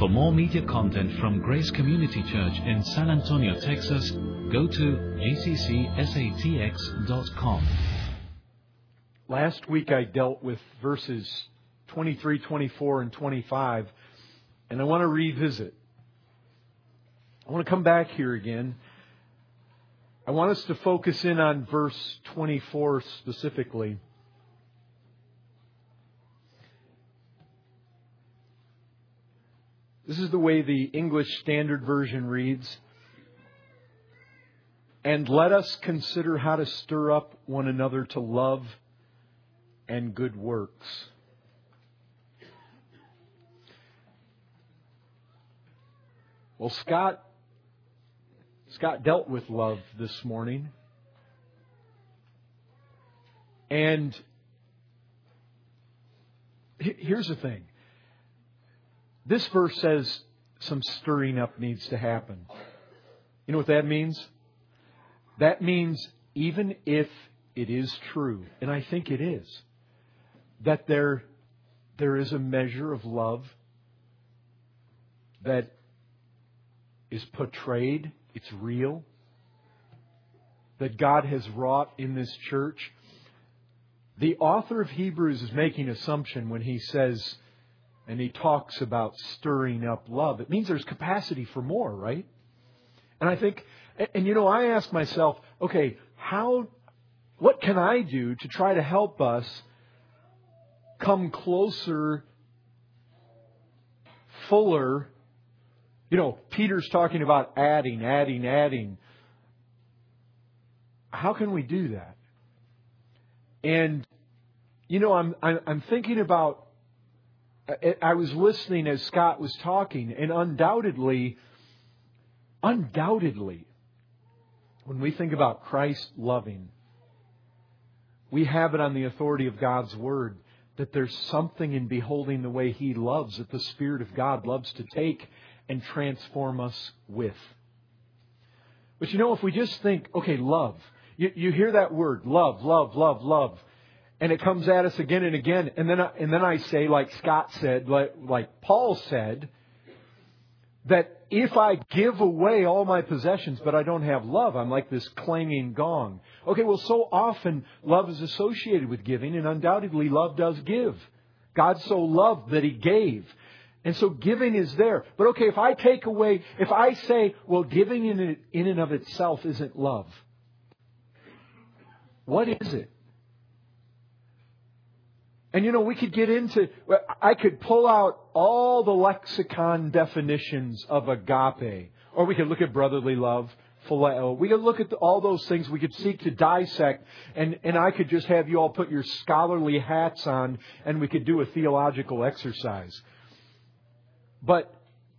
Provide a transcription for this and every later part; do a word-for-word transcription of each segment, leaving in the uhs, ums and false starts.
For more media content from Grace Community Church in San Antonio, Texas, go to g c c s a t x dot com. Last week I dealt with verses twenty-three, twenty-four, and twenty-five, and I want to revisit. I want to come back here again. I want us to focus in on verse twenty-four specifically. This is the way the English Standard Version reads. And let us consider how to stir up one another to love and good works. Well, Scott, Scott dealt with love this morning. And here's the thing. This verse says some stirring up needs to happen. You know what that means? That means even if it is true, and I think it is, that there, there is a measure of love that is portrayed, it's real, that God has wrought in this church. The author of Hebrews is making an assumption when he says, and he talks about stirring up love. It means there's capacity for more, right? And I think, and you know, I ask myself, okay, how, what can I do to try to help us come closer, fuller? You know, Peter's talking about adding, adding, adding. How can we do that? And, you know, I'm, I'm, I'm thinking about, I was listening as Scott was talking, and undoubtedly, undoubtedly, when we think about Christ loving, we have it on the authority of God's Word that there's something in beholding the way He loves that the Spirit of God loves to take and transform us with. But you know, if we just think, okay, love, you, you hear that word, love, love, love, love. And it comes at us again and again. And then, I, and then I say, like Scott said, like, like Paul said, that if I give away all my possessions, but I don't have love, I'm like this clanging gong. Okay, well, so often love is associated with giving, and undoubtedly love does give. God so loved that He gave. And so giving is there. But okay, if I take away, if I say, well, giving in, in and of itself isn't love, what is it? And you know, we could get into, I could pull out all the lexicon definitions of agape. Or we could look at brotherly love, phileo. We could look at all those things. We could seek to dissect. And, and I could just have you all put your scholarly hats on and we could do a theological exercise. But,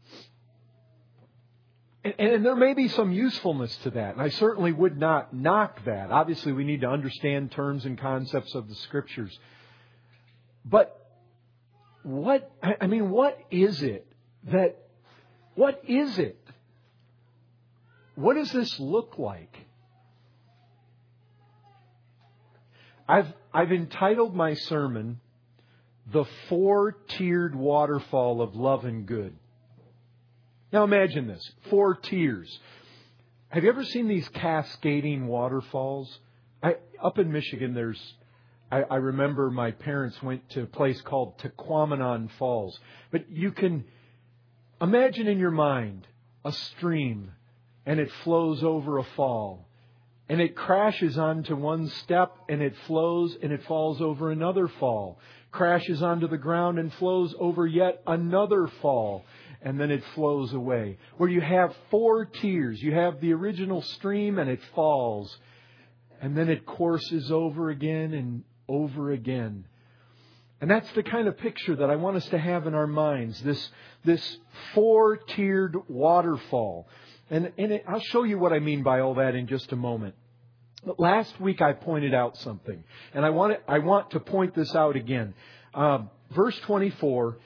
and, and there may be some usefulness to that. And I certainly would not knock that. Obviously, we need to understand terms and concepts of the Scriptures. But what, I mean, what is it that, what is it? What does this look like? I've, I've entitled my sermon, The Four-Tiered Waterfall of Love and Good. Now imagine this, four tiers. Have you ever seen these cascading waterfalls? I, up in Michigan, there's I, I remember my parents went to a place called Tequamanon Falls. But you can imagine in your mind a stream and it flows over a fall. And it crashes onto one step and it flows and it falls over another fall. Crashes onto the ground and flows over yet another fall. And then it flows away. Where you have four tiers. You have the original stream and it falls. And then it courses over again and over again. And that's the kind of picture that I want us to have in our minds. This, this four-tiered waterfall. And, and it, I'll show you what I mean by all that in just a moment. But last week I pointed out something. And I want to, I want to point this out again. Um, verse twenty-four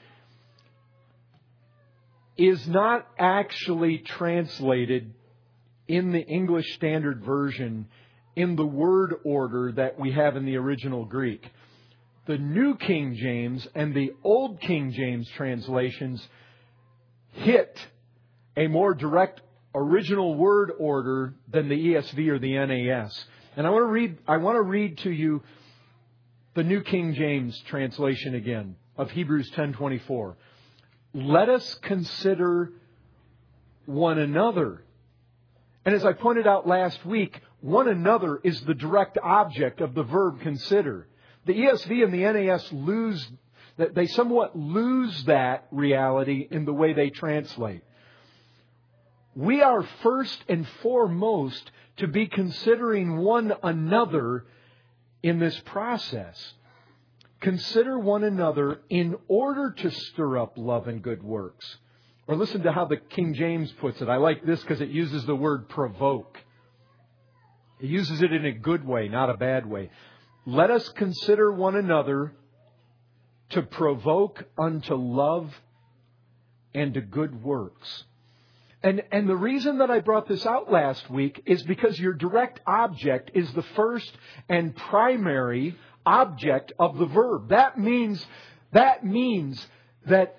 is not actually translated in the English Standard Version in the word order that we have in the original Greek. The New King James and the Old King James translations hit a more direct original word order than the E S V or the N A S. And I want to read I want to read to you the New King James translation again of Hebrews ten twenty-four. Let us consider one another. And as I pointed out last week, one another is the direct object of the verb consider. The E S V and the N A S lose, they somewhat lose that reality in the way they translate. We are first and foremost to be considering one another in this process. Consider one another in order to stir up love and good works. Or listen to how the King James puts it. I like this because it uses the word provoke. It uses it in a good way, not a bad way. Let us consider one another to provoke unto love and to good works. And, and the reason that I brought this out last week is because your direct object is the first and primary object of the verb. That means, that means that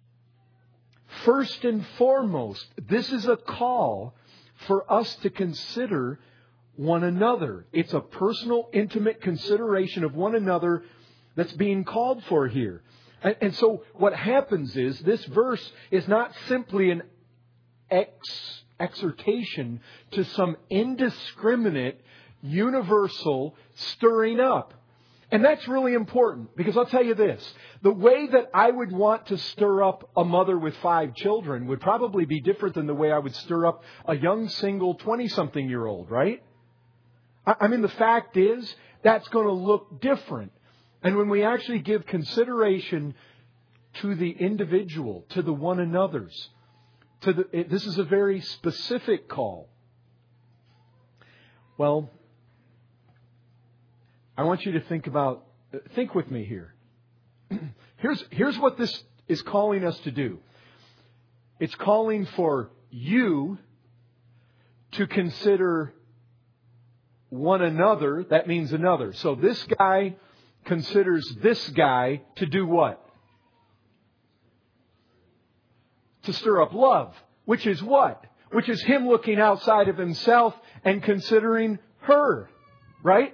first and foremost, this is a call for us to consider one another. It's a personal, intimate consideration of one another that's being called for here. And, and so what happens is this verse is not simply an ex- exhortation to some indiscriminate, universal stirring up. And that's really important because I'll tell you this. The way that I would want to stir up a mother with five children would probably be different than the way I would stir up a young single twenty-something-year-old, right? I mean, the fact is, that's going to look different. And when we actually give consideration to the individual, to the one another's, to the, this is a very specific call. Well, I want you to think about, think with me here. Here's, here's what this is calling us to do. It's calling for you to consider one another. That means another. So this guy considers this guy to do what? To stir up love. Which is what? Which is him looking outside of himself and considering her. Right?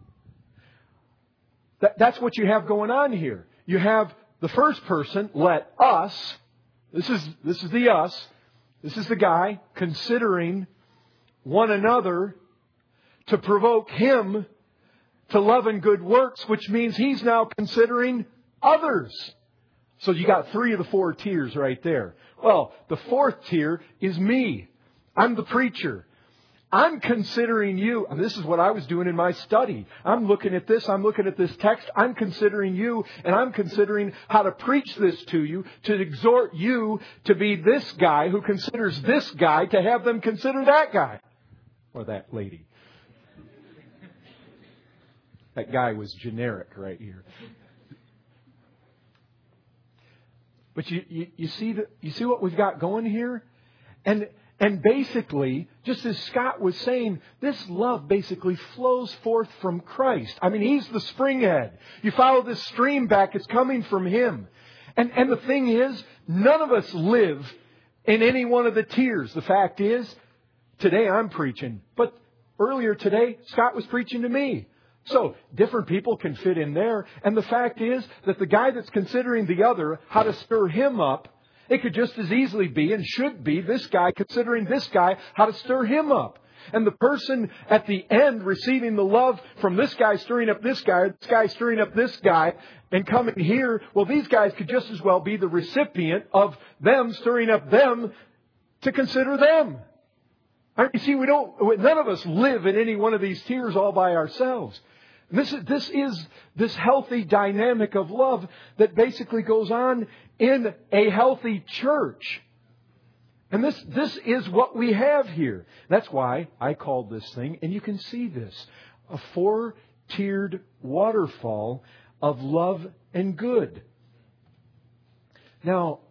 That, that's what you have going on here. You have the first person, let us, this is, this is the us, this is the guy considering one another to provoke him to love and good works, which means he's now considering others. So you got three of the four tiers right there. Well, the fourth tier is me. I'm the preacher. I'm considering you, and this is what I was doing in my study. I'm looking at this, I'm looking at this text, I'm considering you, and I'm considering how to preach this to you, to exhort you to be this guy who considers this guy, to have them consider that guy. Or that lady. That guy was generic right here. But you, you, you see the, you see what we've got going here? And And basically, just as Scott was saying, this love basically flows forth from Christ. I mean, He's the springhead. You follow this stream back, it's coming from Him. And, and the thing is, none of us live in any one of the tiers. The fact is, today I'm preaching. But earlier today, Scott was preaching to me. So, different people can fit in there. And the fact is that the guy that's considering the other, how to stir him up, it could just as easily be and should be this guy considering this guy, how to stir him up. And the person at the end receiving the love from this guy stirring up this guy, this guy stirring up this guy, and coming here, well, these guys could just as well be the recipient of them stirring up them to consider them. I mean, you see, we don't, none of us live in any one of these tiers all by ourselves. This is, this is this healthy dynamic of love that basically goes on in a healthy church. And this, this is what we have here. That's why I called this thing, and you can see this, a four-tiered waterfall of love and good. Now,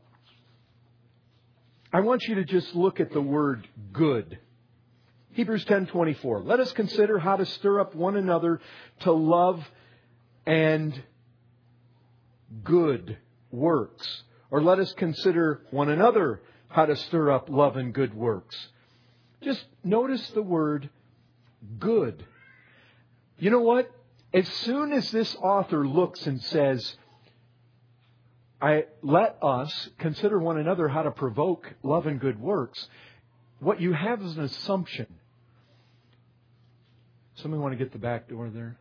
I want you to just look at the word good. Hebrews ten twenty-four. Let us consider how to stir up one another to love and good works. Or let us consider one another how to stir up love and good works. Just notice the word good. You know what? As soon as this author looks and says, I let us consider one another how to provoke love and good works, what you have is an assumption. Somebody want to get the back door there?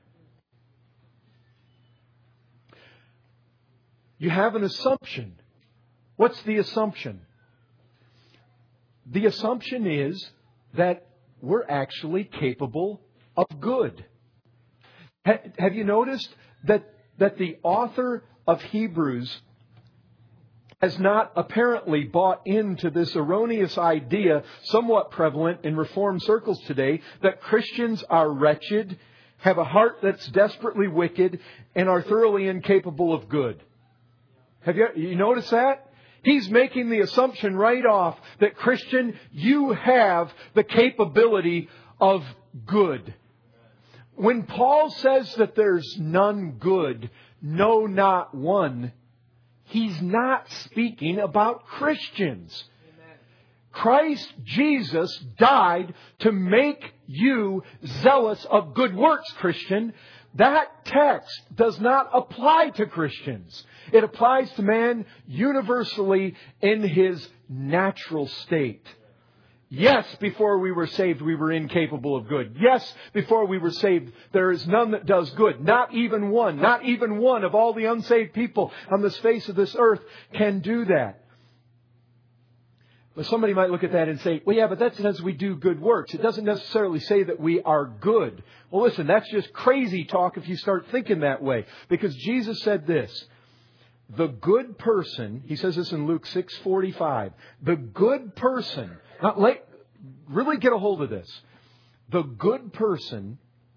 You have an assumption. What's the assumption? The assumption is that we're actually capable of good. Have you noticed that, that the author of Hebrews has not apparently bought into this erroneous idea, somewhat prevalent in Reformed circles today, that Christians are wretched, have a heart that's desperately wicked, and are thoroughly incapable of good? Have you, you noticed that? He's making the assumption right off that, Christian, you have the capability of good. When Paul says that there's none good, no, not one, he's not speaking about Christians. Amen. Christ Jesus died to make you zealous of good works, Christian. That text does not apply to Christians. It applies to man universally in his natural state. Yes, before we were saved, we were incapable of good. Yes, before we were saved, there is none that does good. Not even one. Not even one of all the unsaved people on the face of this earth can do that. But somebody might look at that and say, well, yeah, but that says we do good works. It doesn't necessarily say that we are good. Well, listen, that's just crazy talk if you start thinking that way. Because Jesus said this, the good person, he says this in Luke six forty-five, the good person, now, let, really get a hold of this. The good person,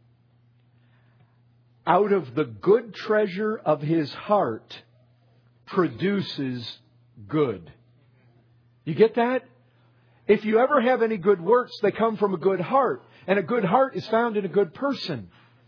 out of the good treasure of his heart, produces good. You get that? If you ever have any good works, they come from a good heart. And a good heart is found in a good person.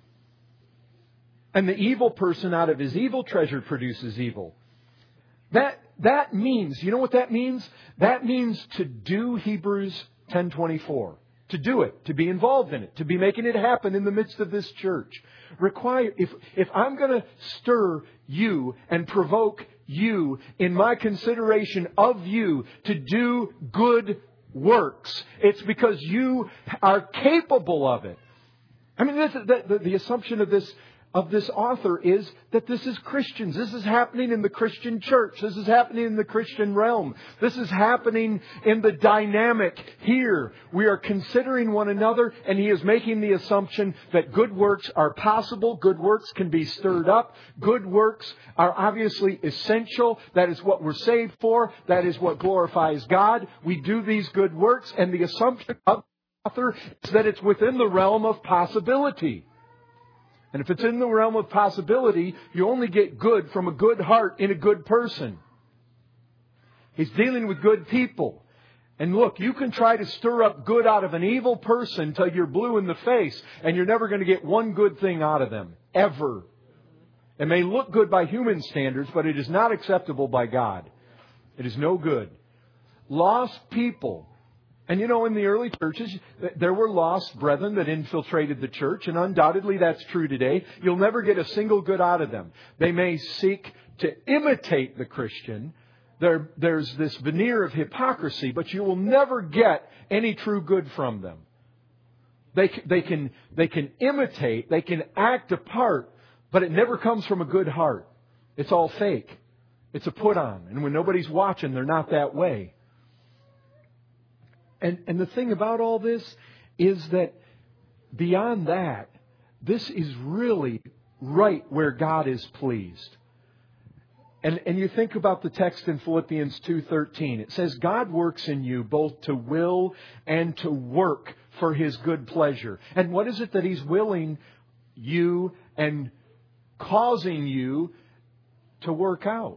And the evil person out of his evil treasure produces evil. That That means, you know what that means? That means to do Hebrews ten twenty-four. To do it. To be involved in it. To be making it happen in the midst of this church. Require, if, if I'm going to stir you and provoke you in my consideration of you to do good works, it's because you are capable of it. I mean, this, the, the, the assumption of this of this author is that this is Christians. This is happening in the Christian church. This is happening in the Christian realm. This is happening in the dynamic here. We are considering one another, and he is making the assumption that good works are possible. Good works can be stirred up. Good works are obviously essential. That is what we're saved for. That is what glorifies God. We do these good works, and the assumption of the author is that it's within the realm of possibility. And if it's in the realm of possibility, you only get good from a good heart in a good person. He's dealing with good people. And look, you can try to stir up good out of an evil person till you're blue in the face, and you're never going to get one good thing out of them. Ever. It may look good by human standards, but it is not acceptable by God. It is no good. Lost people. And you know, in the early churches, there were lost brethren that infiltrated the church, and undoubtedly that's true today. You'll never get a single good out of them. They may seek to imitate the Christian. There, there's this veneer of hypocrisy, but you will never get any true good from them. They, they can, they can imitate, they can act a part, but it never comes from a good heart. It's all fake. It's a put on. And when nobody's watching, they're not that way. And, and the thing about all this is that beyond that, this is really right where God is pleased. And, and you think about the text in Philippians two thirteen. It says, God works in you both to will and to work for His good pleasure. And what is it that He's willing you and causing you to work out?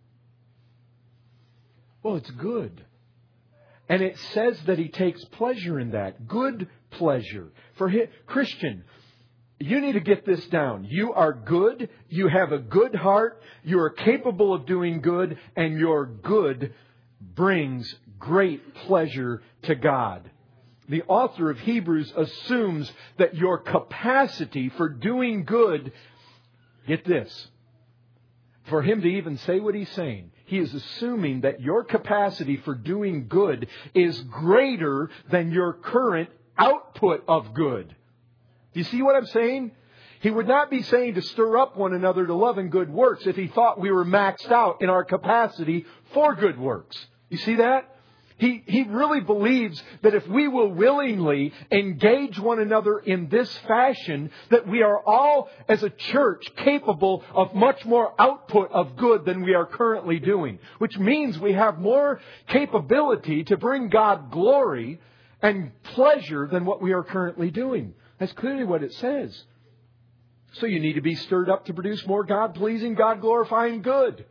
Well, it's good. And it says that He takes pleasure in that. Good pleasure. For him, Christian, you need to get this down. You are good. You have a good heart. You are capable of doing good. And your good brings great pleasure to God. The author of Hebrews assumes that your capacity for doing good, get this, for him to even say what he's saying, he is assuming that your capacity for doing good is greater than your current output of good. Do you see what I'm saying? He would not be saying to stir up one another to love and good works if he thought we were maxed out in our capacity for good works. You see that? He, he really believes that if we will willingly engage one another in this fashion, that we are all, as a church, capable of much more output of good than we are currently doing. Which means we have more capability to bring God glory and pleasure than what we are currently doing. That's clearly what it says. So you need to be stirred up to produce more God-pleasing, God-glorifying good.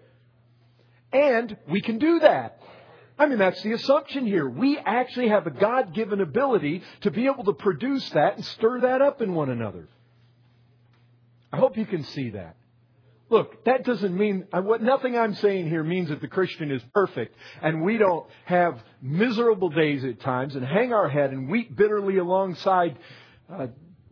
And we can do that. I mean, that's the assumption here. We actually have a God-given ability to be able to produce that and stir that up in one another. I hope you can see that. Look, that doesn't mean, what nothing I'm saying here means that the Christian is perfect and we don't have miserable days at times and hang our head and weep bitterly alongside uh,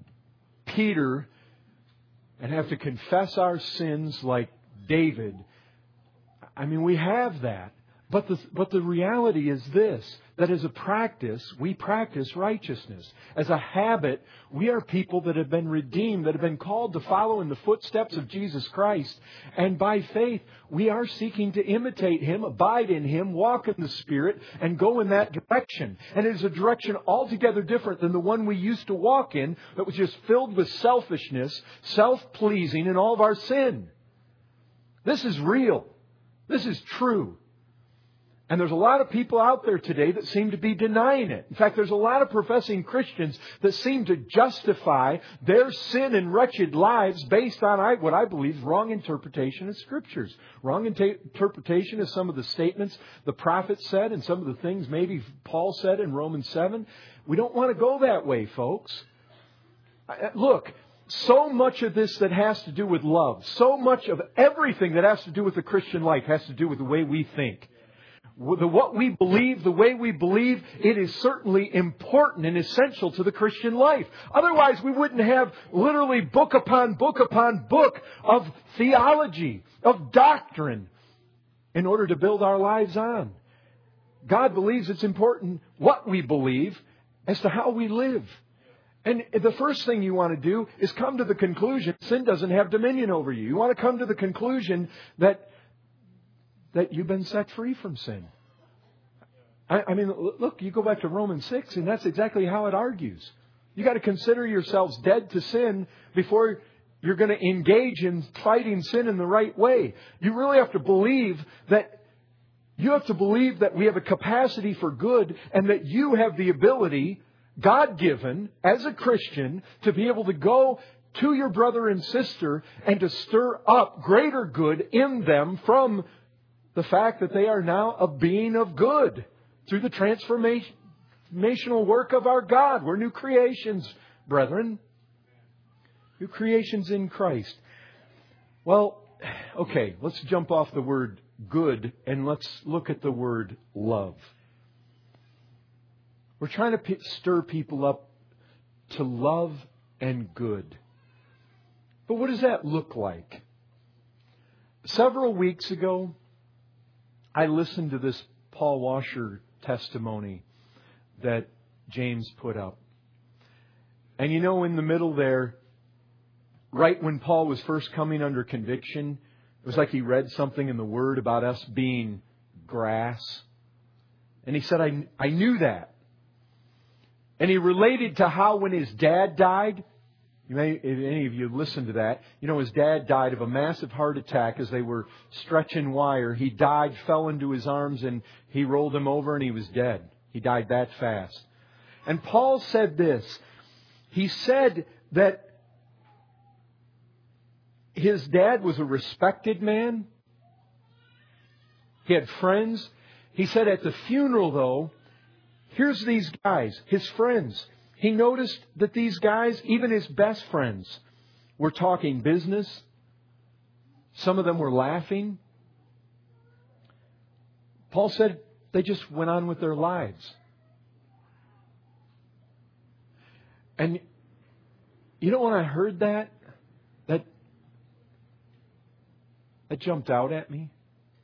Peter and have to confess our sins like David. I mean, we have that. But the, but the reality is this, that as a practice, we practice righteousness. As a habit, we are people that have been redeemed, that have been called to follow in the footsteps of Jesus Christ. And by faith, we are seeking to imitate Him, abide in Him, walk in the Spirit, and go in that direction. And it is a direction altogether different than the one we used to walk in, that was just filled with selfishness, self-pleasing, and all of our sin. This is real. This is true. And there's a lot of people out there today that seem to be denying it. In fact, there's a lot of professing Christians that seem to justify their sin and wretched lives based on what I believe is wrong interpretation of Scriptures. Wrong inter- interpretation of some of the statements the prophets said and some of the things maybe Paul said in Romans seven. We don't want to go that way, folks. Look, so much of this that has to do with love, so much of everything that has to do with the Christian life has to do with the way we think. The, what we believe, the way we believe, it is certainly important and essential to the Christian life. Otherwise, we wouldn't have literally book upon book upon book of theology, of doctrine, in order to build our lives on. God believes it's important what we believe as to how we live. And the first thing you want to do is come to the conclusion sin doesn't have dominion over you. You want to come to the conclusion that that you've been set free from sin. I, I mean, look, you go back to Romans six, and that's exactly how it argues. You got to consider yourselves dead to sin before you're going to engage in fighting sin in the right way. You really have to believe that you have to believe that we have a capacity for good and that you have the ability, God-given, as a Christian, to be able to go to your brother and sister and to stir up greater good in them from the fact that they are now a being of good through the transformational work of our God. We're new creations, brethren. New creations in Christ. Well, okay, let's jump off the word good and let's look at the word love. We're trying to p- stir people up to love and good. But what does that look like? Several weeks ago, I listened to this Paul Washer testimony that James put up. And you know, in the middle there, right when Paul was first coming under conviction, it was like he read something in the Word about us being grass. And he said, I, I knew that. And he related to how when his dad died, you may, if any of you listened to that, you know, his dad died of a massive heart attack as they were stretching wire. He died, fell into his arms, and he rolled him over and he was dead. He died that fast. And Paul said this. He said that his dad was a respected man. He had friends. He said at the funeral, though, here's these guys, his friends. He noticed that these guys, even his best friends, were talking business. Some of them were laughing. Paul said, They just went on with their lives. And you know, when I heard that, that, that jumped out at me.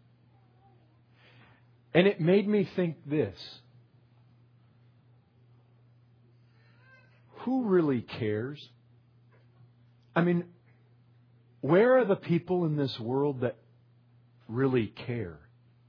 And it made me think this. Who really cares? I mean, where are the people in this world that really care?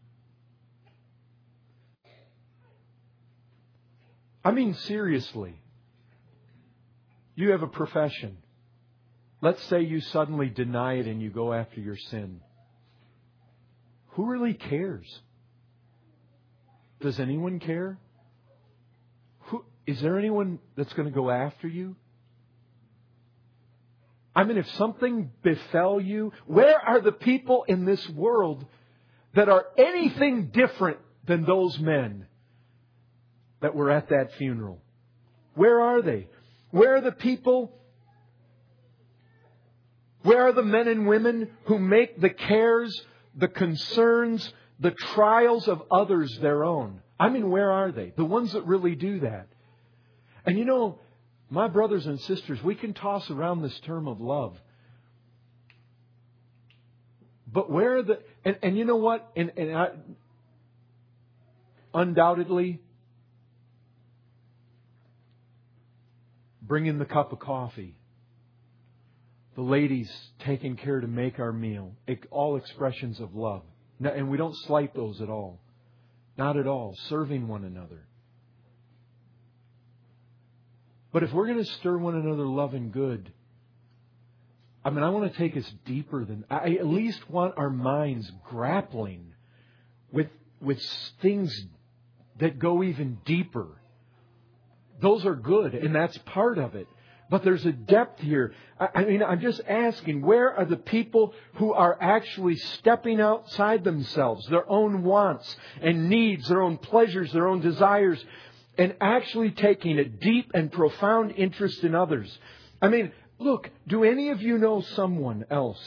I mean, seriously. You have a profession. Let's say you suddenly deny it and you go after your sin. Who really cares? Does anyone care? Who, is there anyone that's going to go after you? I mean, if something befell you, where are the people in this world that are anything different than those men that were at that funeral? Where are they? Where are the people? Where are the men and women who make the cares, the concerns, the trials of others their own? I mean, where are they? The ones that really do that. And you know, my brothers and sisters, we can toss around this term of love. But where are the... And, and you know what? And, and I, undoubtedly, bring in the cup of coffee. The ladies taking care to make our meal. All expressions of love. And we don't slight those at all. Not at all. Serving one another. But if we're going to stir one another love and good, I mean, I want to take us deeper than... I at least want our minds grappling with, with things that go even deeper. Those are good, and that's part of it. But there's a depth here. I, I mean, I'm just asking, where are the people who are actually stepping outside themselves, their own wants and needs, their own pleasures, their own desires, and actually taking a deep and profound interest in others? I mean, look, do any of you know someone else?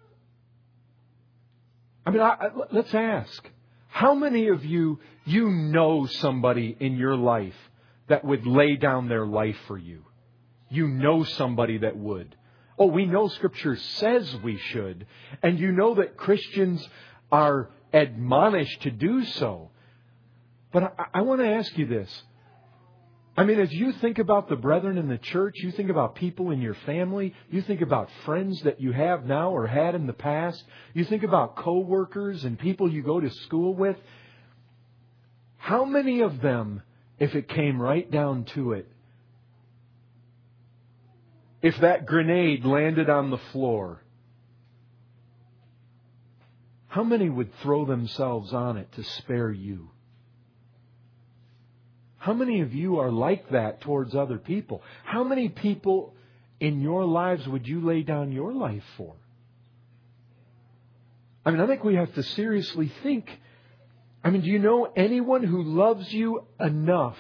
I mean, I, I, let's ask. How many of you, you know somebody in your life that would lay down their life for you? You know somebody that would. Oh, we know Scripture says we should. And you know that Christians are admonished to do so. But I, I want to ask you this. I mean, as you think about the brethren in the church, you think about people in your family, you think about friends that you have now or had in the past, you think about co-workers and people you go to school with. How many of them, if it came right down to it, if that grenade landed on the floor, how many would throw themselves on it to spare you? How many of you are like that towards other people? How many people in your lives would you lay down your life for? I mean, I think we have to seriously think. I mean, do you know anyone who loves you enough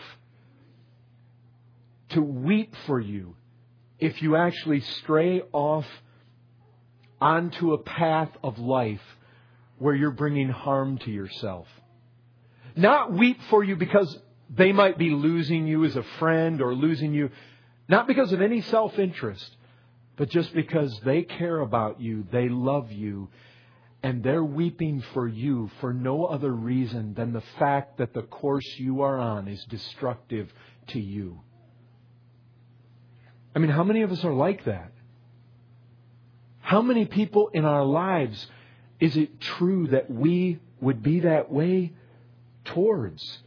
to weep for you if you actually stray off onto a path of life where you're bringing harm to yourself? Not weep for you because they might be losing you as a friend or losing you, not because of any self-interest, but just because they care about you, they love you, and they're weeping for you for no other reason than the fact that the course you are on is destructive to you. I mean, how many of us are like that? How many people in our lives is it true that we would be that way towards?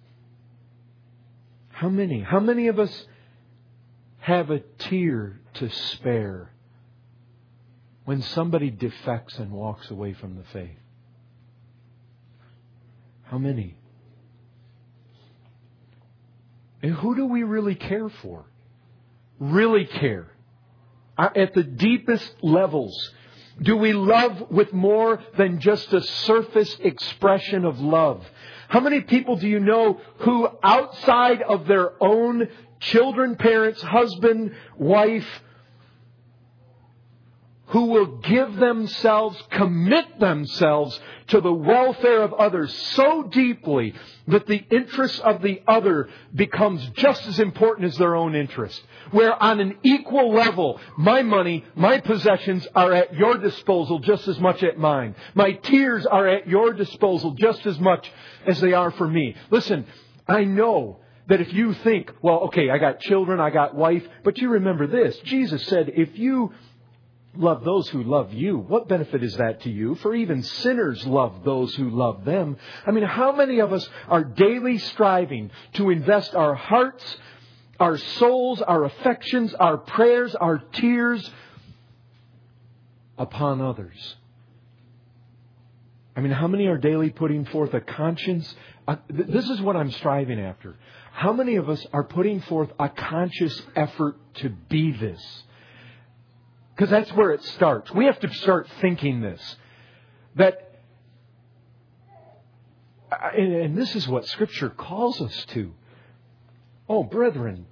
How many? How many of us have a tear to spare when somebody defects and walks away from the faith? How many? And who do we really care for? Really care? At the deepest levels, do we love with more than just a surface expression of love? How many people do you know who outside of their own children, parents, husband, wife, who will give themselves, commit themselves to the welfare of others so deeply that the interest of the other becomes just as important as their own interest. Where on an equal level, my money, my possessions are at your disposal just as much as mine. My tears are at your disposal just as much as they are for me. Listen, I know that if you think, well, okay, I got children, I got wife, but you remember this. Jesus said, if you love those who love you, what benefit is that to you? For even sinners love those who love them. I mean, how many of us are daily striving to invest our hearts, our souls, our affections, our prayers, our tears upon others? I mean, how many are daily putting forth a conscience? Uh, th- this is what I'm striving after. How many of us are putting forth a conscious effort to be this? Because that's where it starts. We have to start thinking this. That, and this is what Scripture calls us to. Oh, brethren,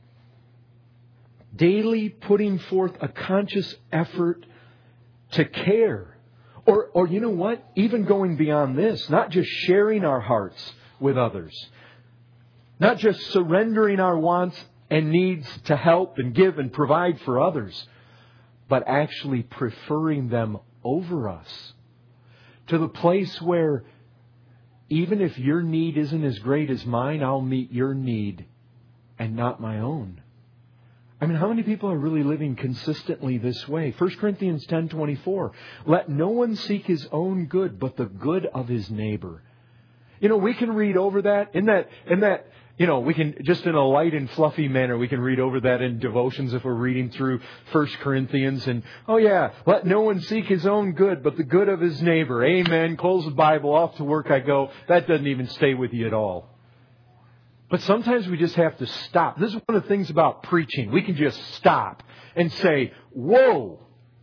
daily putting forth a conscious effort to care. Or, or you know what? Even going beyond this, not just sharing our hearts with others. Not just surrendering our wants and needs to help and give and provide for others, but actually preferring them over us. To the place where even if your need isn't as great as mine, I'll meet your need and not my own. I mean, how many people are really living consistently this way? First Corinthians ten twenty-four. Let no one seek his own good, but the good of his neighbor. You know, we can read over that in that, in that, you know, we can, just in a light and fluffy manner, we can read over that in devotions if we're reading through First Corinthians. And, oh yeah, let no one seek his own good, but the good of his neighbor. Amen. Close the Bible. Off to work I go. That doesn't even stay with you at all. But sometimes we just have to stop. This is one of the things about preaching. We can just stop and say, whoa,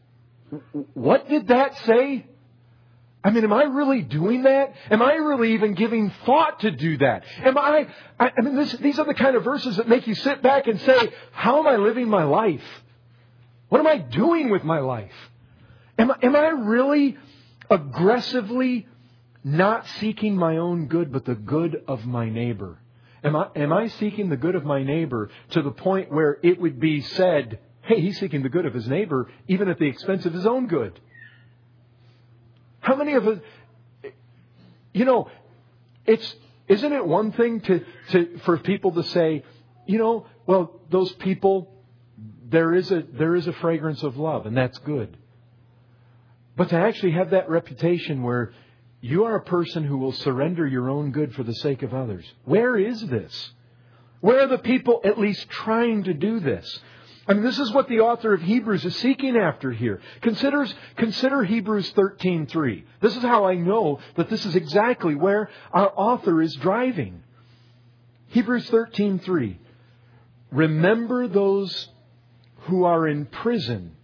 what did that say? I mean, am I really doing that? Am I really even giving thought to do that? Am I, I, I mean, this, these are the kind of verses that make you sit back and say, how am I living my life? What am I doing with my life? Am I, am I really aggressively not seeking my own good, but the good of my neighbor? Am I, am I seeking the good of my neighbor to the point where it would be said, hey, he's seeking the good of his neighbor, even at the expense of his own good? How many of us, you know, it's, isn't it one thing to, to, for people to say, you know, well, those people, there is a, there is a fragrance of love, and that's good. But to actually have that reputation where you are a person who will surrender your own good for the sake of others. Where is this? Where are the people at least trying to do this? I mean, this is what the author of Hebrews is seeking after here. Consider, consider Hebrews thirteen three. This is how I know that this is exactly where our author is driving. Hebrews thirteen three. Remember those who are in prison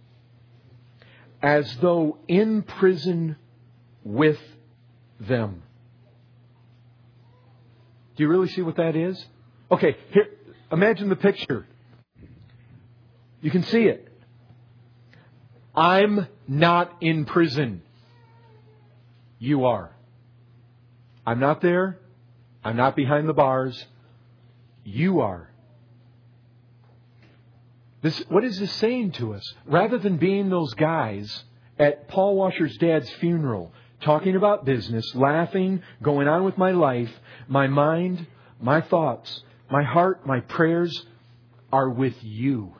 as though in prison with them. Do you really see what that is? Okay, here, imagine the picture. You can see it. I'm not in prison. You are. I'm not there. I'm not behind the bars. You are. This, what is this saying to us? Rather than being those guys at Paul Washer's dad's funeral, talking about business, laughing, going on with my life, my mind, my thoughts, my heart, my prayers are with you.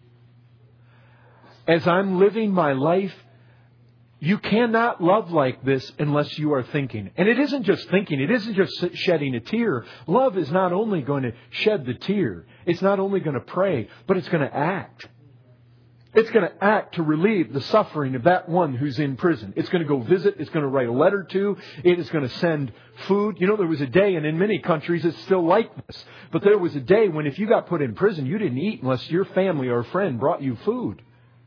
As I'm living my life, you cannot love like this unless you are thinking. And it isn't just thinking. It isn't just shedding a tear. Love is not only going to shed the tear. It's not only going to pray, but it's going to act. It's going to act to relieve the suffering of that one who's in prison. It's going to go visit. It's going to write a letter to. It is going to send food. You know, there was a day, and in many countries it's still like this, but there was a day when if you got put in prison, you didn't eat unless your family or a friend brought you food.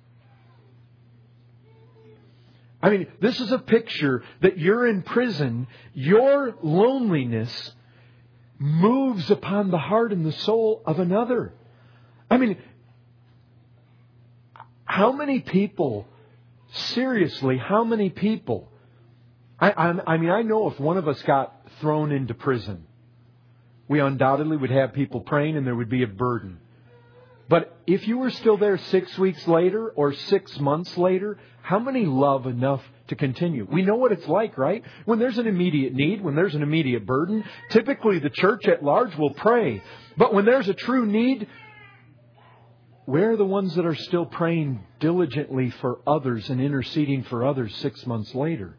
I mean, this is a picture that you're in prison. Your loneliness moves upon the heart and the soul of another. I mean, how many people seriously, how many people? I, I, I mean, I know if one of us got thrown into prison, we undoubtedly would have people praying and there would be a burden. But if you were still there six weeks later or six months later, how many love enough to continue? We know what it's like, right? When there's an immediate need, when there's an immediate burden, typically the church at large will pray. But when there's a true need, where are the ones that are still praying diligently for others and interceding for others six months later?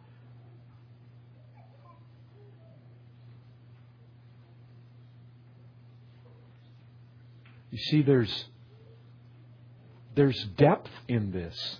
You see, there's there's depth in this.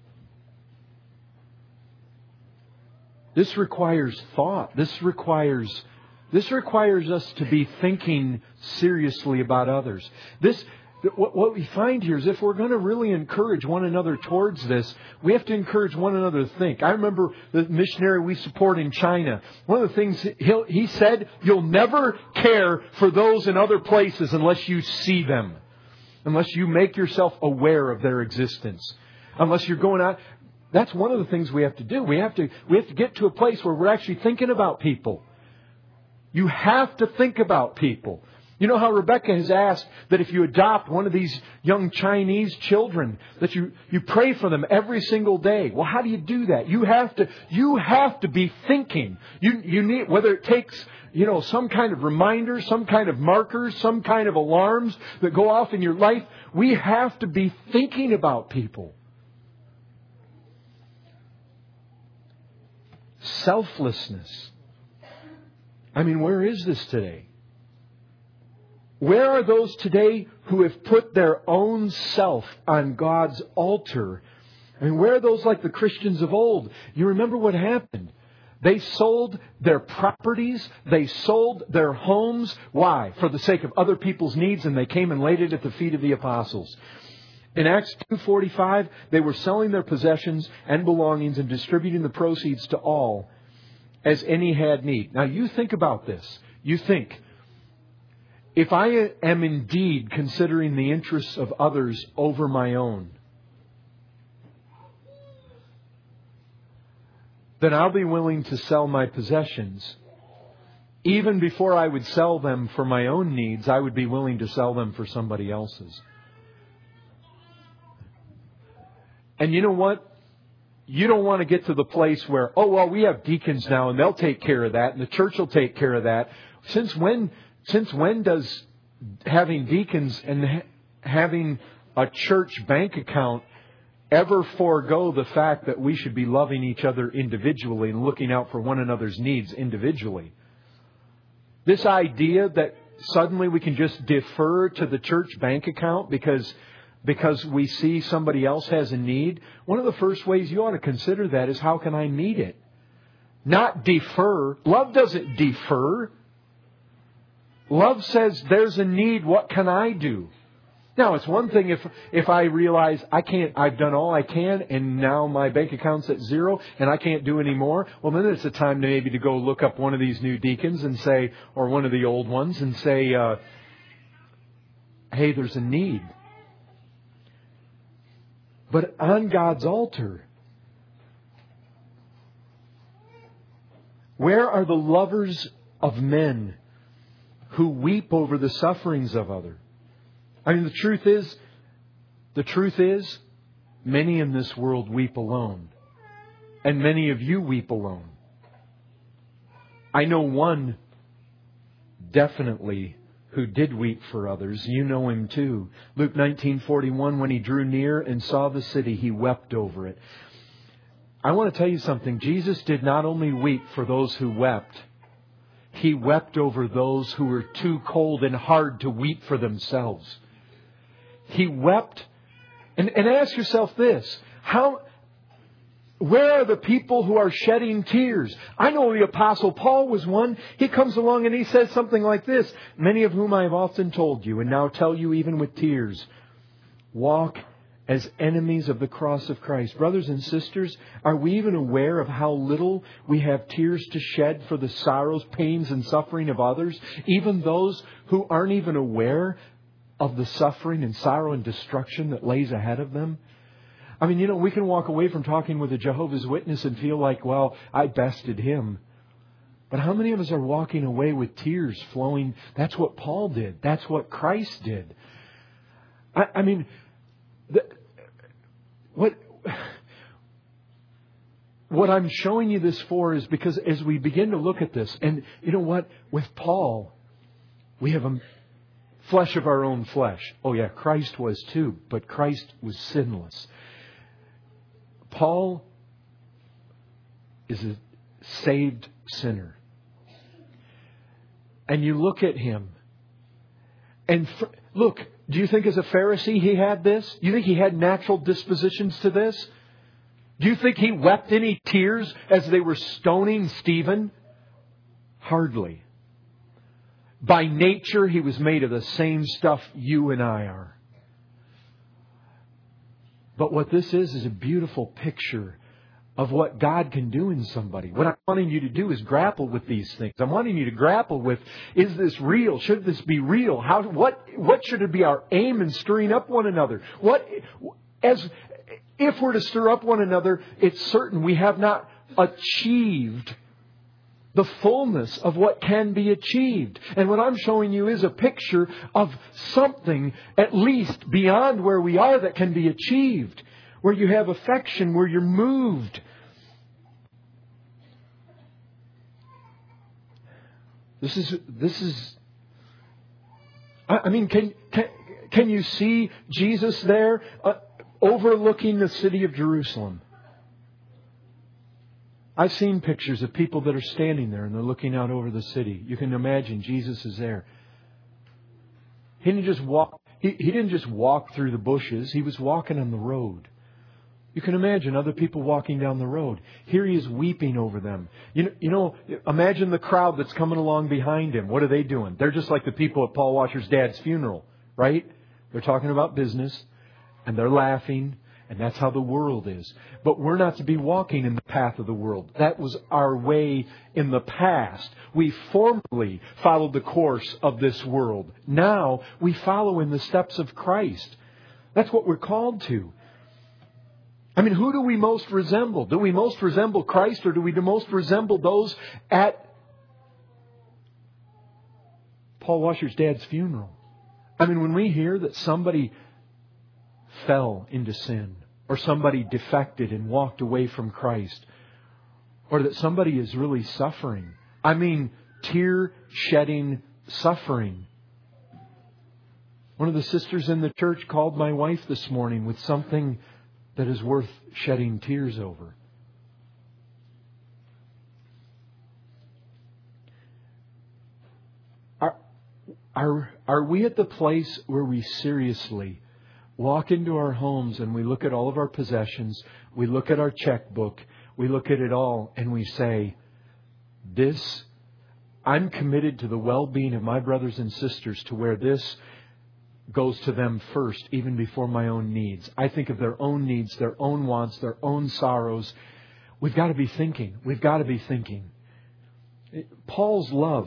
This requires thought. This requires this requires us to be thinking seriously about others. This what we find here is if we're going to really encourage one another towards this, we have to encourage one another to think. I remember the missionary we support in China. One of the things he he said, you'll never care for those in other places unless you see them. Unless you make yourself aware of their existence. Unless you're going out. That's one of the things we have to do. We have to, we have to get to a place where we're actually thinking about people. You have to think about people. You know how Rebecca has asked that if you adopt one of these young Chinese children, that you, you pray for them every single day. Well, how do you do that? You have to, you have to be thinking. You, you need, whether it takes, you know, some kind of reminders, some kind of markers, some kind of alarms that go off in your life. We have to be thinking about people. Selflessness. I mean, where is this today? Where are those today who have put their own self on God's altar? I mean, where are those like the Christians of old? You remember what happened? They sold their properties. They sold their homes. Why? For the sake of other people's needs, and they came and laid it at the feet of the apostles. In Acts two forty-five, they were selling their possessions and belongings and distributing the proceeds to all as any had need. Now, you think about this. You think, if I am indeed considering the interests of others over my own, then I'll be willing to sell my possessions. Even before I would sell them for my own needs, I would be willing to sell them for somebody else's. And you know what? You don't want to get to the place where, oh, well, we have deacons now and they'll take care of that and the church will take care of that. Since when, since when does having deacons and ha- having a church bank account ever forego the fact that we should be loving each other individually and looking out for one another's needs individually? This idea that suddenly we can just defer to the church bank account because because we see somebody else has a need, one of the first ways you ought to consider that is, how can I meet it? Not defer. Love doesn't defer. Love says, there's a need, what can I do? Now, it's one thing if if I realize I can't, I've done all I can and now my bank account's at zero and I can't do any more. Well, then it's a time to maybe to go look up one of these new deacons and say, or one of the old ones and say, uh, hey, there's a need. But on God's altar, where are the lovers of men who weep over the sufferings of others? I mean, the truth is, the truth is, many in this world weep alone. And many of you weep alone. I know one definitely who did weep for others. You know him too. Luke nineteen forty-one, when he drew near and saw the city, he wept over it. I want to tell you something. Jesus did not only weep for those who wept. He wept over those who were too cold and hard to weep for themselves. He wept. And, and ask yourself this. How... Where are the people who are shedding tears? I know the Apostle Paul was one. He comes along and he says something like this. Many of whom I have often told you and now tell you even with tears. Walk as enemies of the cross of Christ. Brothers and sisters, are we even aware of how little we have tears to shed for the sorrows, pains and suffering of others? Even those who aren't even aware of the suffering and sorrow and destruction that lays ahead of them? I mean, you know, we can walk away from talking with a Jehovah's Witness and feel like, well, I bested him. But how many of us are walking away with tears flowing? That's what Paul did. That's what Christ did. I, I mean, the, what... What I'm showing you this for is because as we begin to look at this, and you know what? With Paul, we have a flesh of our own flesh. Oh yeah, Christ was too, but Christ was sinless. Paul is a saved sinner. And you look at him, and for, look, do you think as a Pharisee he had this? You think he had natural dispositions to this? Do you think he wept any tears as they were stoning Stephen? Hardly. By nature, he was made of the same stuff you and I are. But what this is, is a beautiful picture of what God can do in somebody. What I'm wanting you to do is grapple with these things. I'm wanting you to grapple with, is this real? Should this be real? How? What? What should it be our aim in stirring up one another? What? As If we're to stir up one another, it's certain we have not achieved the fullness of what can be achieved. And what I'm showing you is a picture of something at least beyond where we are that can be achieved. Where you have affection, where you're moved. This is, this is, I mean, can, can, can you see Jesus there? Uh, overlooking the city of Jerusalem. I've seen pictures of people that are standing there and they're looking out over the city. You can imagine Jesus is there. He didn't just walk, he, he didn't just walk through the bushes. He was walking on the road. You can imagine other people walking down the road. Here he is weeping over them. You know, you know, imagine the crowd that's coming along behind him. What are they doing? They're just like the people at Paul Washer's dad's funeral, right? They're talking about business. And they're laughing, and that's how the world is. But we're not to be walking in the path of the world. That was our way in the past. We formerly followed the course of this world. Now we follow in the steps of Christ. That's what we're called to. I mean, who do we most resemble? Do we most resemble Christ, or do we most resemble those at Paul Washer's dad's funeral? I mean, when we hear that somebody fell into sin, or somebody defected and walked away from Christ, or that somebody is really suffering. I mean, tear-shedding suffering. One of the sisters in the church called my wife this morning with something that is worth shedding tears over. Are, are, are we at the place where we seriously walk into our homes and we look at all of our possessions, we look at our checkbook, we look at it all and we say, this, I'm committed to the well-being of my brothers and sisters to where this goes to them first, even before my own needs. I think of their own needs, their own wants, their own sorrows. We've got to be thinking. We've got to be thinking. Paul's love.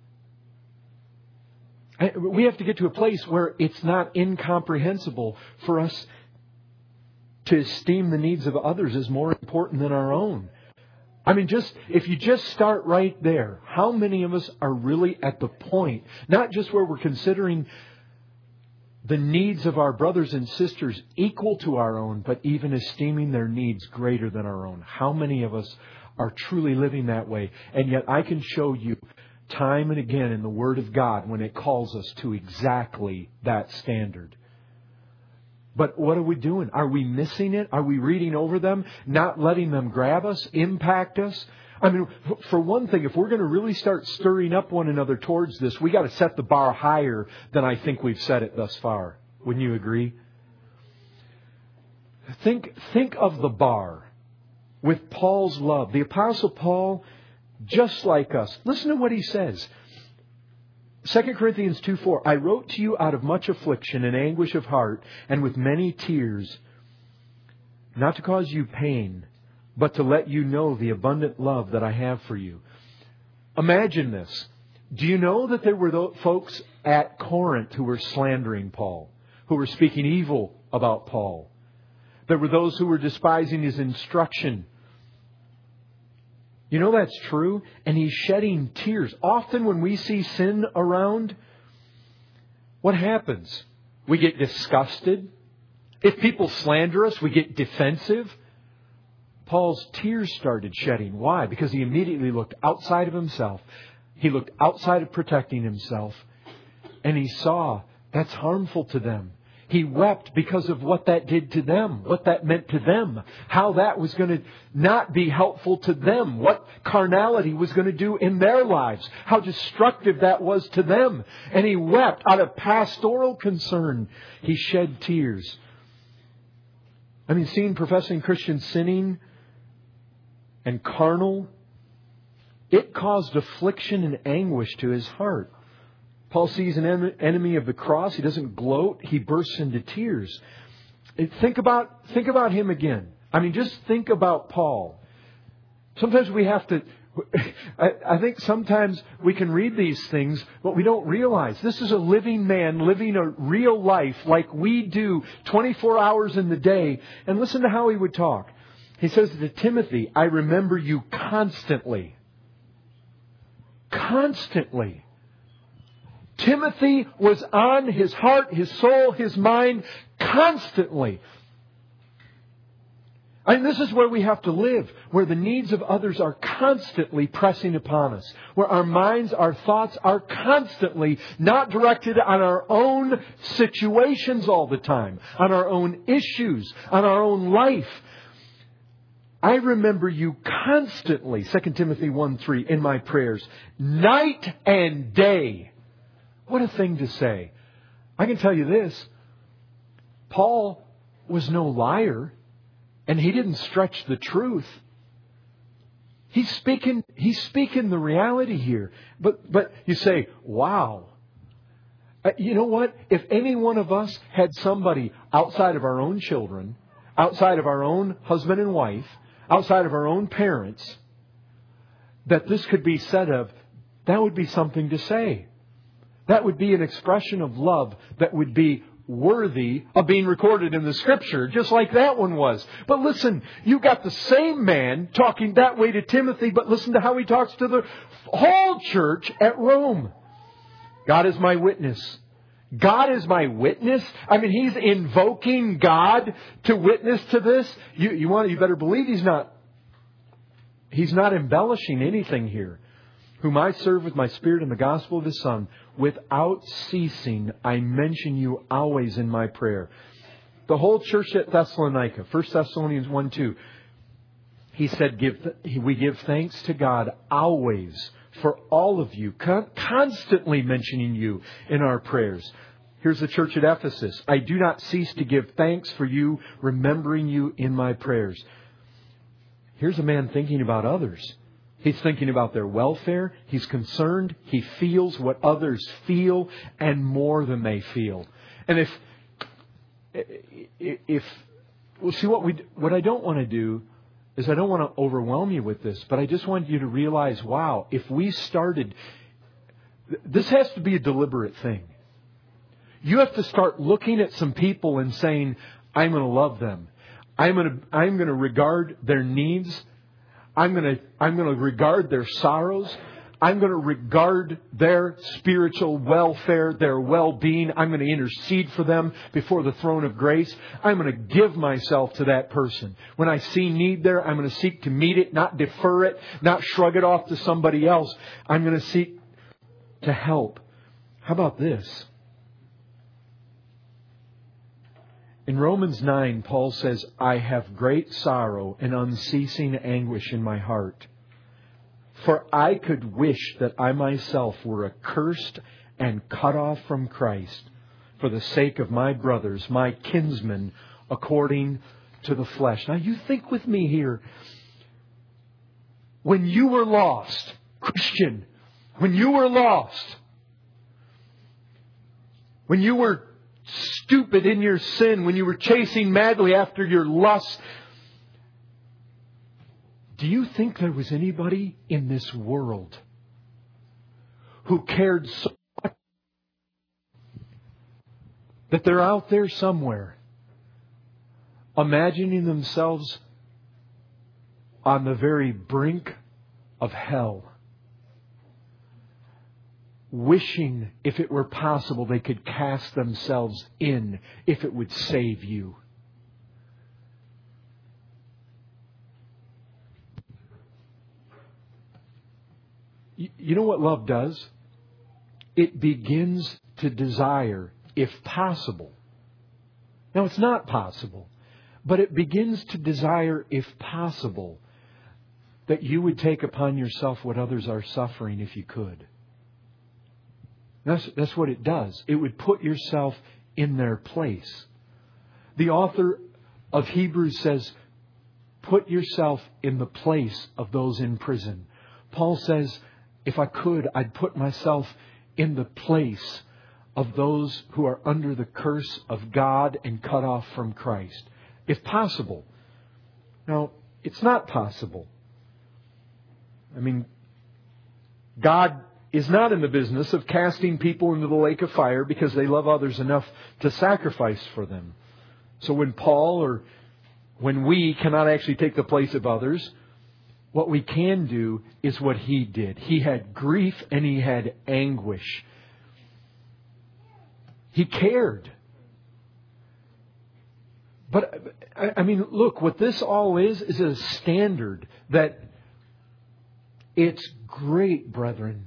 We have to get to a place where it's not incomprehensible for us to esteem the needs of others as more important than our own. I mean, just if you just start right there, how many of us are really at the point, not just where we're considering the needs of our brothers and sisters equal to our own, but even esteeming their needs greater than our own? How many of us are truly living that way? And yet I can show you time and again in the Word of God when it calls us to exactly that standard. But what are we doing? Are we missing it? Are we reading over them, not letting them grab us, impact us? I mean, for one thing, if we're going to really start stirring up one another towards this, we got to set the bar higher than I think we've set it thus far. Wouldn't you agree? Think, think of the bar with Paul's love. The Apostle Paul, just like us. Listen to what he says. Second Corinthians two four. I wrote to you out of much affliction and anguish of heart and with many tears, not to cause you pain, but to let you know the abundant love that I have for you. Imagine this. Do you know that there were those folks at Corinth who were slandering Paul, who were speaking evil about Paul? There were those who were despising His instruction. You know that's true? And He's shedding tears. Often when we see sin around, what happens? We get disgusted. If people slander us, we get defensive. Paul's tears started shedding. Why? Because he immediately looked outside of himself. He looked outside of protecting himself. And he saw that's harmful to them. He wept because of what that did to them, what that meant to them, how that was going to not be helpful to them, what carnality was going to do in their lives, how destructive that was to them. And he wept out of pastoral concern. He shed tears. I mean, seeing professing Christians sinning and carnal, it caused affliction and anguish to his heart. Paul sees an enemy of the cross. He doesn't gloat. He bursts into tears. Think about, think about him again. I mean, just think about Paul. Sometimes we have to... I, I think sometimes we can read these things, but we don't realize this is a living man living a real life like we do twenty-four hours in the day. And listen to how he would talk. He says to Timothy, I remember you constantly. Constantly. Timothy was on his heart, his soul, his mind constantly. I mean, this is where we have to live, where the needs of others are constantly pressing upon us, where our minds, our thoughts are constantly not directed on our own situations all the time, on our own issues, on our own life. I remember you constantly, Second Timothy one three, in my prayers, night and day. What a thing to say. I can tell you this. Paul was no liar, and he didn't stretch the truth. He's speaking, he's speaking the reality here. But, but you say, wow. You know what? If any one of us had somebody outside of our own children, outside of our own husband and wife, outside of our own parents, that this could be said of, that would be something to say. That would be an expression of love that would be worthy of being recorded in the Scripture, just like that one was. But listen, you got the same man talking that way to Timothy, but listen to how he talks to the whole church at Rome. God is my witness. God is my witness? I mean, he's invoking God to witness to this. You, you want, you better believe he's not, he's not embellishing anything here. Whom I serve with my spirit in the gospel of His Son, without ceasing, I mention you always in my prayer. The whole church at Thessalonica, First Thessalonians one two, he said, "Give we give thanks to God always for all of you, con- constantly mentioning you in our prayers." Here's the church at Ephesus. I do not cease to give thanks for you, remembering you in my prayers. Here's a man thinking about others. He's thinking about their welfare. He's concerned. He feels what others feel and more than they feel. And if, if, well, see what we, what I don't want to do is I don't want to overwhelm you with this, but I just want you to realize, wow, if we started, this has to be a deliberate thing. You have to start looking at some people and saying, I'm going to love them. I'm going to, I'm going to regard their needs. I'm going to, I'm going to regard their sorrows. I'm going to regard their spiritual welfare, their well-being. I'm going to intercede for them before the throne of grace. I'm going to give myself to that person. When I see need there, I'm going to seek to meet it, not defer it, not shrug it off to somebody else. I'm going to seek to help. How about this? In Romans nine, Paul says, I have great sorrow and unceasing anguish in my heart. For I could wish that I myself were accursed and cut off from Christ for the sake of my brothers, my kinsmen, according to the flesh. Now you think with me here. When you were lost, Christian, when you were lost, when you were stupid in your sin, when you were chasing madly after your lust, do you think there was anybody in this world who cared so much that they're out there somewhere imagining themselves on the very brink of hell, wishing, if it were possible, they could cast themselves in if it would save you. You know what love does? It begins to desire, if possible. Now, it's not possible, but it begins to desire, if possible, that you would take upon yourself what others are suffering if you could. That's, that's what it does. It would put yourself in their place. The author of Hebrews says, put yourself in the place of those in prison. Paul says, if I could, I'd put myself in the place of those who are under the curse of God and cut off from Christ. If possible. Now, it's not possible. I mean, God is not in the business of casting people into the lake of fire because they love others enough to sacrifice for them. So when Paul or when we cannot actually take the place of others, what we can do is what he did. He had grief and he had anguish. He cared. But, I mean, look, what this all is, is a standard that it's great, brethren.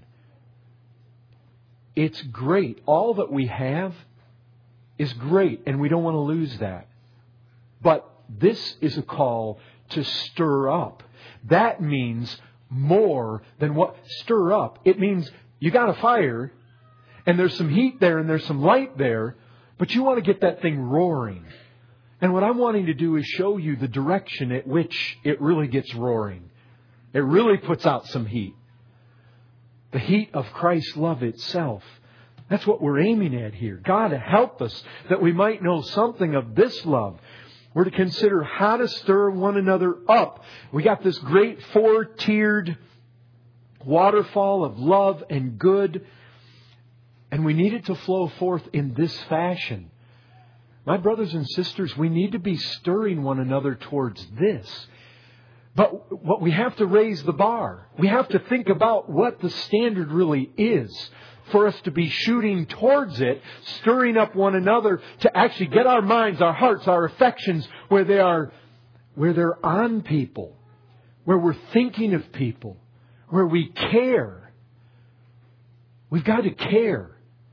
It's great. All that we have is great, and we don't want to lose that. But this is a call to stir up. That means more than what stir up. It means you got a fire and there's some heat there and there's some light there, but you want to get that thing roaring. And what I'm wanting to do is show you the direction at which it really gets roaring. It really puts out some heat. The heat of Christ's love itself. That's what we're aiming at here. God, help us that we might know something of this love. We're to consider how to stir one another up. We got this great four-tiered waterfall of love and good. And we need it to flow forth in this fashion. My brothers and sisters, we need to be stirring one another towards this. But what we have to raise the bar. We have to think about what the standard really is for us to be shooting towards it, stirring up one another to actually get our minds, our hearts, our affections where they are, where they're on people, where we're thinking of people, where we care. We've got to care.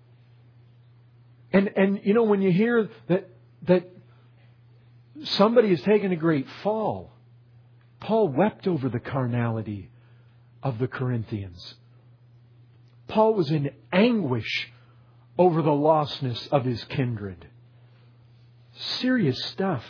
And, and you know, when you hear that, that somebody has taken a great fall, Paul wept over the carnality of the Corinthians. Paul was in anguish over the lostness of his kindred. Serious stuff.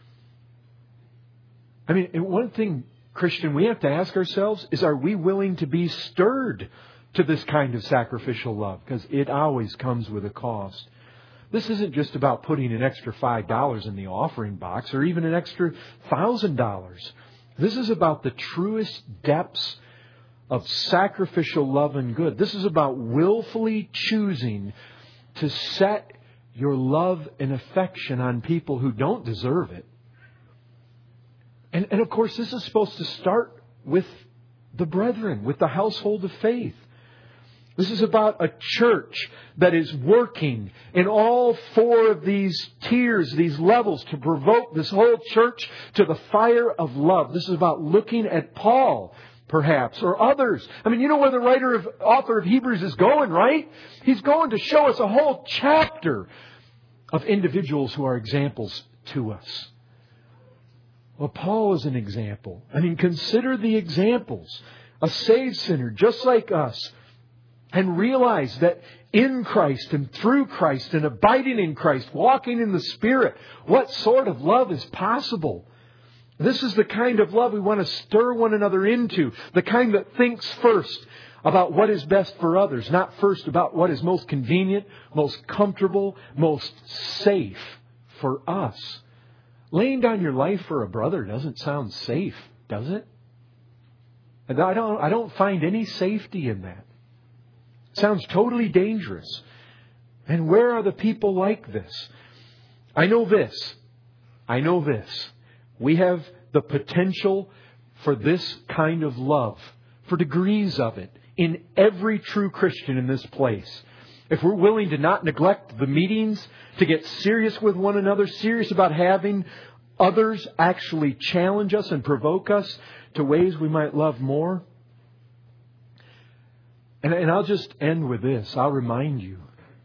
I mean, one thing, Christian, we have to ask ourselves is, are we willing to be stirred to this kind of sacrificial love? Because it always comes with a cost. This isn't just about putting an extra five dollars in the offering box or even an extra one thousand dollars. This is about the truest depths of sacrificial love and good. This is about willfully choosing to set your love and affection on people who don't deserve it. And, and of course, this is supposed to start with the brethren, with the household of faith. This is about a church that is working in all four of these tiers, these levels, to provoke this whole church to the fire of love. This is about looking at Paul, perhaps, or others. I mean, you know where the writer of author of Hebrews is going, right? He's going to show us a whole chapter of individuals who are examples to us. Well, Paul is an example. I mean, consider the examples. A saved sinner just like us. And realize that in Christ and through Christ and abiding in Christ, walking in the Spirit, what sort of love is possible? This is the kind of love we want to stir one another into. The kind that thinks first about what is best for others, not first about what is most convenient, most comfortable, most safe for us. Laying down your life for a brother doesn't sound safe, does it? And I don't, I don't find any safety in that. Sounds totally dangerous. And where are the people like this? I know this. I know this. We have the potential for this kind of love, for degrees of it, in every true Christian in this place. If we're willing to not neglect the meetings, to get serious with one another, serious about having others actually challenge us and provoke us to ways we might love more. And, and I'll just end with this. I'll remind you.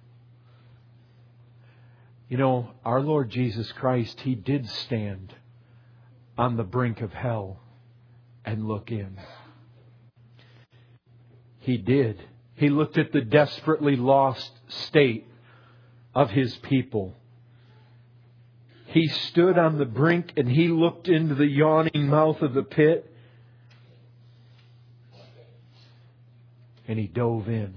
You know, our Lord Jesus Christ, He did stand on the brink of hell and look in. He did. He looked at the desperately lost state of His people. He stood on the brink and He looked into the yawning mouth of the pit. And He dove in.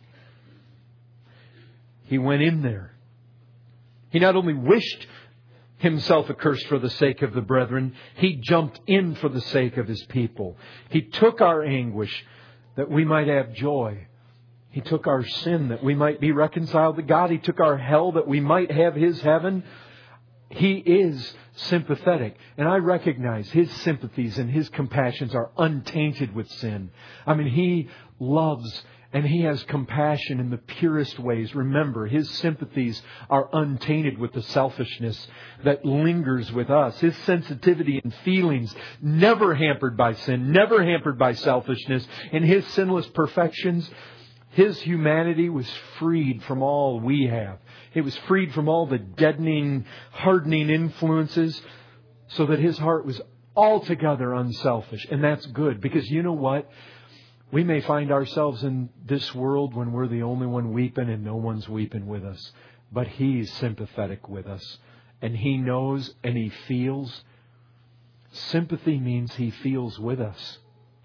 He went in there. He not only wished Himself accursed for the sake of the brethren, He jumped in for the sake of His people. He took our anguish that we might have joy. He took our sin that we might be reconciled to God. He took our hell that we might have His heaven. He is sympathetic. And I recognize His sympathies and His compassions are untainted with sin. I mean, He loves and He has compassion in the purest ways. Remember, His sympathies are untainted with the selfishness that lingers with us. His sensitivity and feelings never hampered by sin, never hampered by selfishness. In His sinless perfections, His humanity was freed from all we have. It was freed from all the deadening, hardening influences so that His heart was altogether unselfish. And that's good because you know what? We may find ourselves in this world when we're the only one weeping and no one's weeping with us. But He's sympathetic with us. And He knows and He feels. Sympathy means He feels with us.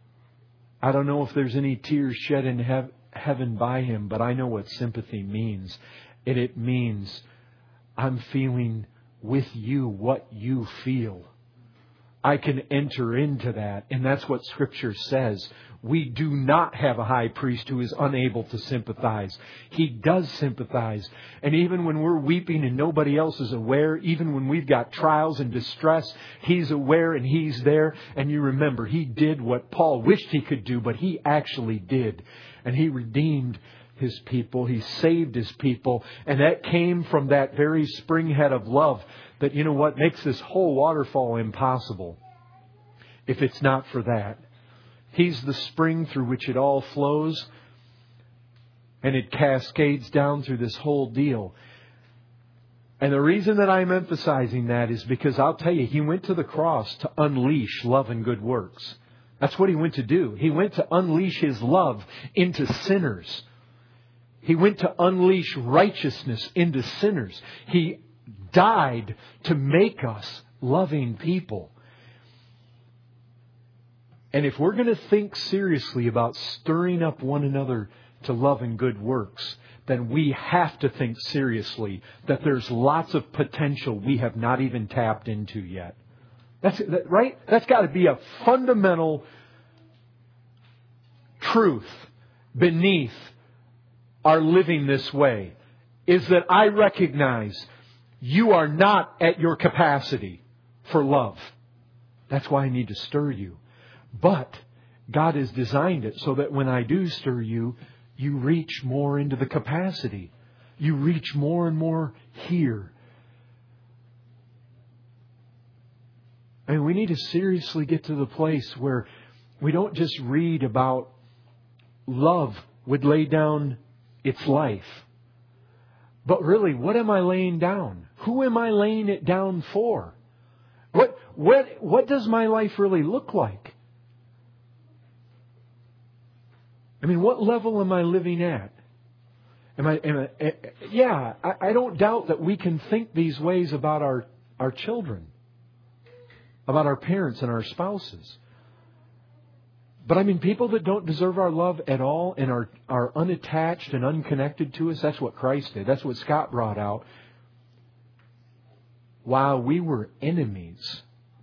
I don't know if there's any tears shed in heaven. heaven by Him, but I know what sympathy means. And it means I'm feeling with you what you feel. I can enter into that. And that's what Scripture says. We do not have a high priest who is unable to sympathize. He does sympathize. And even when we're weeping and nobody else is aware, even when we've got trials and distress, He's aware and He's there. And you remember, He did what Paul wished He could do, but He actually did. And He redeemed His people. He saved His people. And that came from that very springhead of love that, you know what, makes this whole waterfall impossible if it's not for that. He's the spring through which it all flows. And it cascades down through this whole deal. And the reason that I'm emphasizing that is because I'll tell you, He went to the cross to unleash love and good works. That's what He went to do. He went to unleash His love into sinners. He went to unleash righteousness into sinners. He died to make us loving people. And if we're going to think seriously about stirring up one another to love and good works, then we have to think seriously that there's lots of potential we have not even tapped into yet. That's that, right? That's got to be a fundamental truth beneath our living this way, is that I recognize you are not at your capacity for love. That's why I need to stir you. But God has designed it so that when I do stir you, you reach more into the capacity. You reach more and more here. I mean, we need to seriously get to the place where we don't just read about love would lay down its life. But really, what am I laying down? Who am I laying it down for? What, what, what does my life really look like? I mean, what level am I living at? Am I, am I, yeah, I, I don't doubt that we can think these ways about our, our children, about our parents and our spouses. But I mean, people that don't deserve our love at all and are, are unattached and unconnected to us, that's what Christ did. That's what Scott brought out. While we were enemies.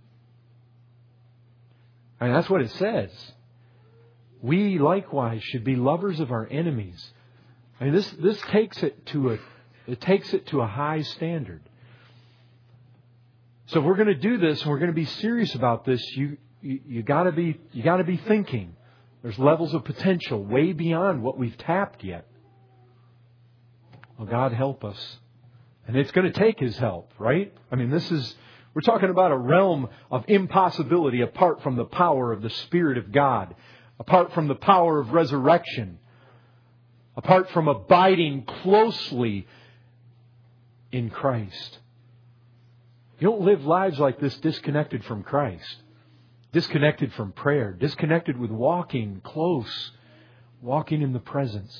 I mean, that's what it says. We likewise should be lovers of our enemies. I mean, this this takes it to a it takes it to a high standard. So if we're going to do this and we're going to be serious about this, you you, you got to be you got to be thinking. There's levels of potential way beyond what we've tapped yet. Well, God help us. And it's going to take His help, right? I mean, this is, we're talking about a realm of impossibility apart from the power of the Spirit of God, apart from the power of resurrection, apart from abiding closely in Christ. You don't live lives like this disconnected from Christ, disconnected from prayer, disconnected with walking close, walking in the presence.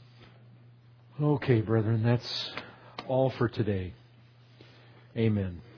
Okay, brethren, that's all for today. Amen.